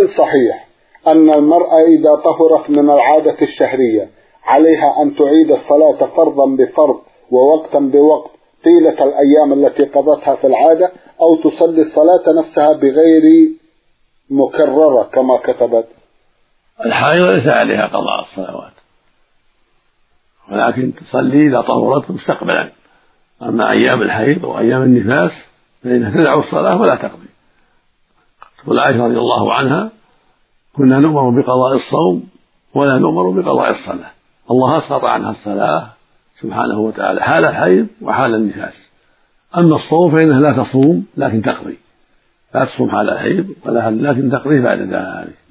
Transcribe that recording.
هل صحيح أن المرأة إذا طهرت من العادة الشهرية عليها أن تعيد الصلاة فرضا بفرض ووقتا بوقت طيلة الأيام التي قضتها في العادة، أو تصلي الصلاة نفسها بغير مكررة كما كتبت؟ الحائض ليس عليها قضاء الصلوات، ولكن تصلي إذا طهرت مستقبلا. أما أيام الحيض وأيام النفاس فإنها تدع الصلاة ولا تقضي. تقول عائشة رضي الله عنها: كنا نؤمر بقضاء الصوم ولا نؤمر بقضاء الصلاة. الله أسقط عنها الصلاة سبحانه وتعالى حال الحيض وحال النفاس. أما الصوم فإنها لا تصوم لكن تقضي، لا تصوم حال الحيض لكن تقضي بعد ذلك.